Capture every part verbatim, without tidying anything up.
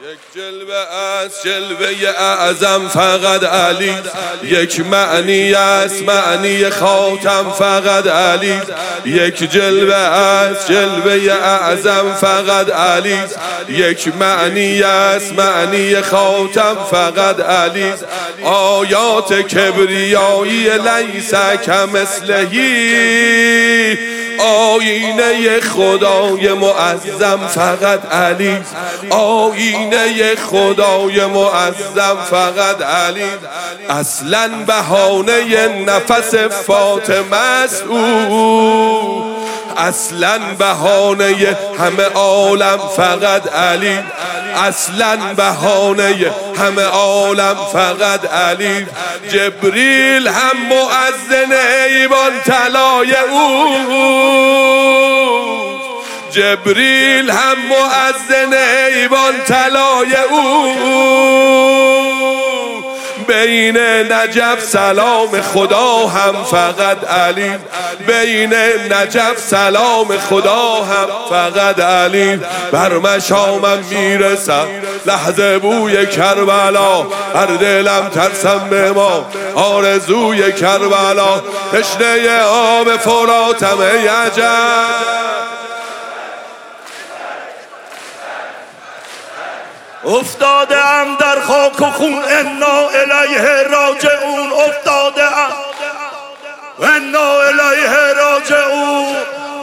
یک جلوه از جلوه اعظم فقط علی، یک معنی است معنی خاتم فقط علی، یک جلوه از جلوه اعظم فقط علی، یک معنی است معنی خاتم فقط علی. آیات کبریایی لیس کمثلهی، آینه خدای معظم فقط علی، آینه خدای معظم فقط علی. اصلا بهانه نفس فاطمه است او، اصلا بهانه همه عالم فقط علی، اصلا بهانه همه عالم فقط علی. جبریل هم مؤذن ایوان طلای او، جبریل هم مؤذن ایوان طلای او. بین نجف سلام خدا هم فقط علی، بین نجف سلام خدا هم فقط علی. بر مشامم میرسم لحظه بوی کربلا، هر دلم ترسم به ما آرزوی کربلا. تشنه آب فراتم ای عجب، افتاده ام در خاک و خون انا الیه راجعون، افتاده ام انا الیه راجعون.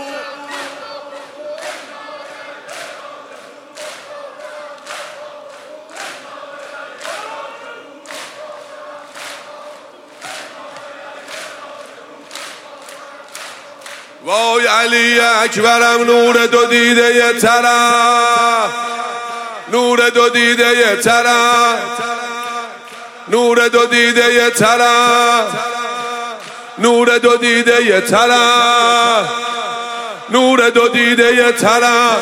وای علی اکبرم نور دو دیده ی طرف، نور دو دیده ی طرف، نور دو دیده ی طرف، نور دو دیده ی طرف، نور دو دیده ی طرف،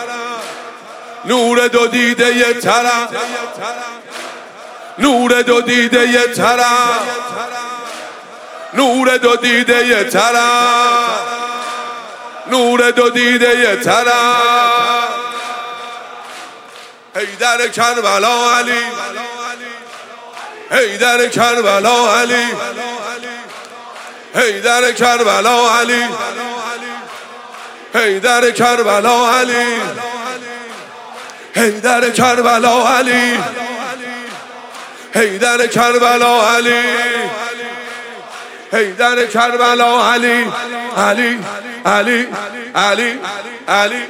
نور دو دیده ی طرف، نور دو دیده ی طرف، نور دو دیده ی طرف، نور دو دیده ی طرف. حیدر کربلا علی، حیدر کربلا علی، حیدر کربلا علی، حیدر کربلا علی، حیدر کربلا علی، حیدر کربلا علی، حیدر کربلا علی، علی علی علی علی.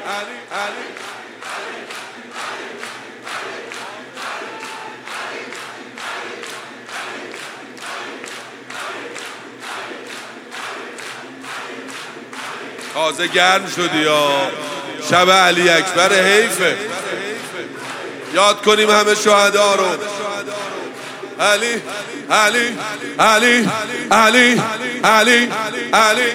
تازه گرم شدی یا شب علی اکبر، حیفه یاد کنیم همه شهدا رو. علی علی علی علی علی علی.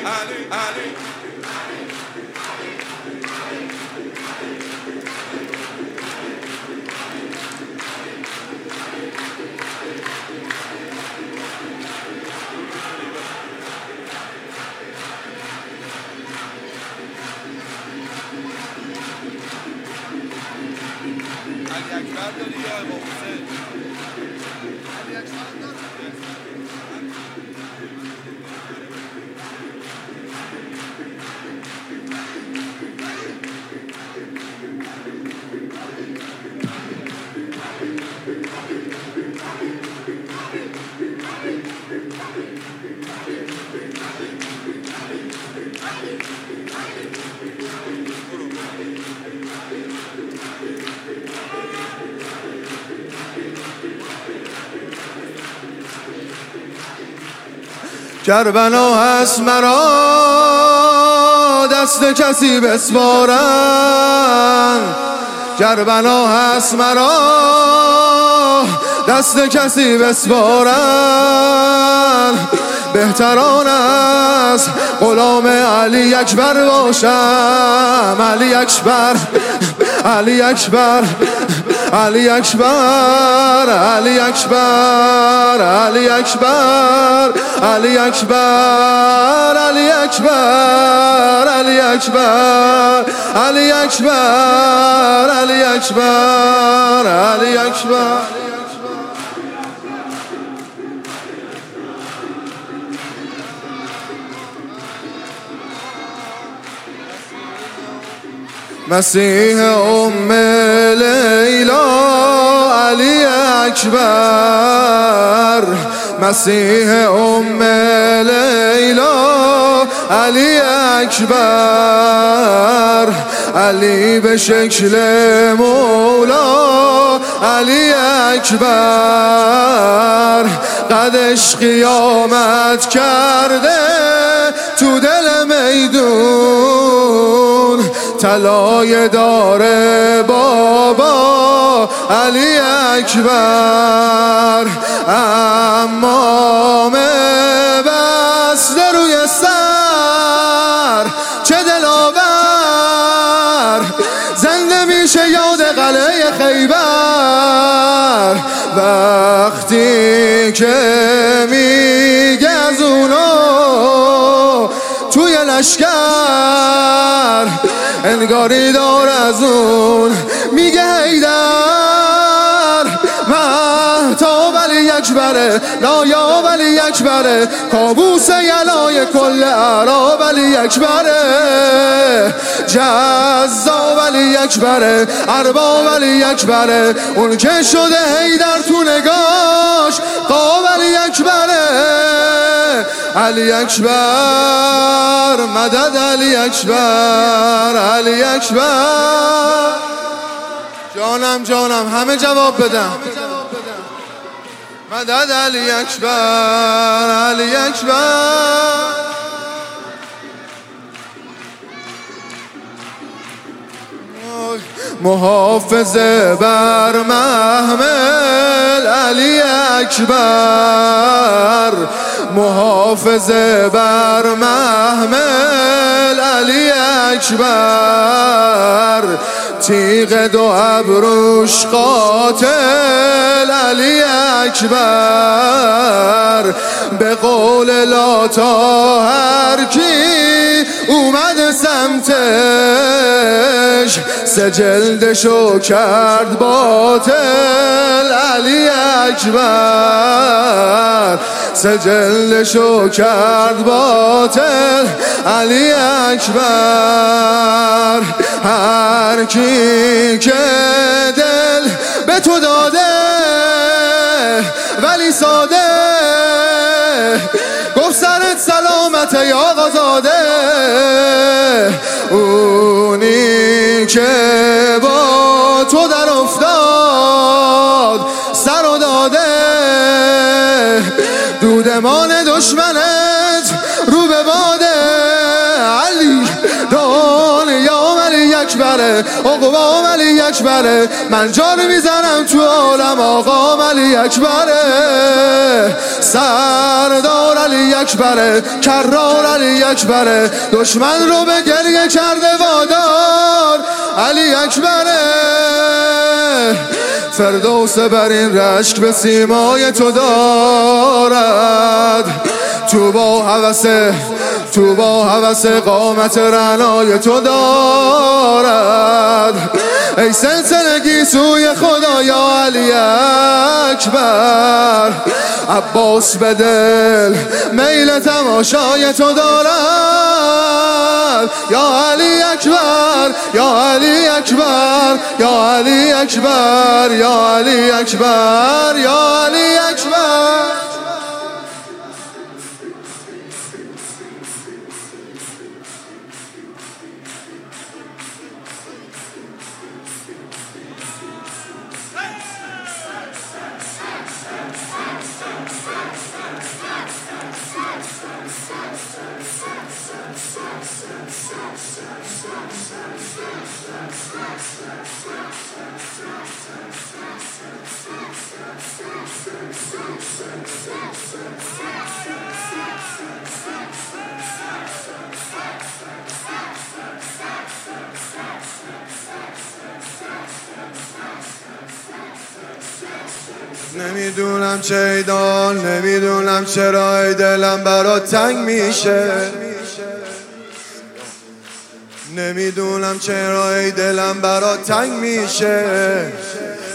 کربلا هست مرا دست کسی بسپارن، کربلا هست مرا دست کسی بسپارن. بهتران است غلام علی اکبر باشم، علی اکبر علی اکبر علی اکبر علی اکبر علی اکبر علی اکبر علی اکبر علی اکبر علی اکبر علی اکبر اکبر. مسیح ام لیلا علی اکبر، مسیح ام لیلا علی اکبر، علی به شکل مولا علی اکبر، قدش قیامت کرده تو دل میدون، طلای داره بابا علی اکبر، امام بسته روی سر چه دلاور، زنده میشه یاد قلعه خیبر، وقتی که میگه از اونو توی لشکر، انگاری دار از اون میگه حیدر، مهتاب علی اکبره، نایاب علی اکبره، کابوس یلای کل اعراب علی اکبره، جذاب علی اکبره، ارباب علی اکبره، اون که شده حیدر تو نگاش قاب علی اکبره، علی اکبر مدد علی اکبر، علی اکبر. جانم جانم همه جواب بدم، مدد علی اکبر، علی اکبر. محافظه بر محمل علی اکبر، محافظه بر محمل علی اکبر، تیغ دو ابروش قاتل علی اکبر، به قول لاتا هر کی اومد سمتش سجلدشو کرد باطل علی اکبر، سجلدشو کرد باطل علی اکبر، هر کی که دل به تو داده ولی ساده، گفت سرت سلامت یا آقازاده، اونی که با تو در افتاد سر و داده، دودمان دشمنت رو به باده، علی دنیام علی اکبره، عقبام علی اکبره، من جان میزنم تو عالم آقام علی اکبره، سردار علی اکبره، کرار علی اکبره، دشمن رو به گریه کرده وادار علی اکبره، فردوس بر این رشک به سیمای تو دارد، تو با هوسه تو با هوس قامت رعنای تو دارد، ای سلسلگی سوی خدا یا علی اکبر، عباس به دل میل تماشای تو دارد، یا علی اکبر یا علی اکبر یا علی اکبر یا علی اکبر یا علی اکبر. نمیدونم چه ایدان، نمیدونم چرا ای دلم برات تنگ میشه، نمیدونم چرا ای دلم برات تنگ میشه،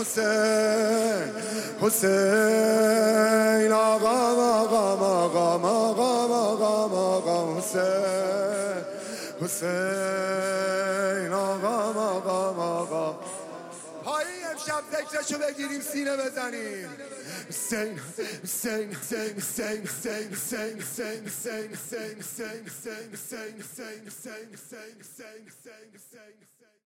حسین حسین آقا آقا آقا آقا آقا آقا حسین حسین آقا آقا آقا پایین امشب ذکرشو بگیریم سینه بزنیم حسین حسین حسین حسین حسین حسین حسین حسین حسین حسین حسین حسین حسین حسین حسین حسین حسین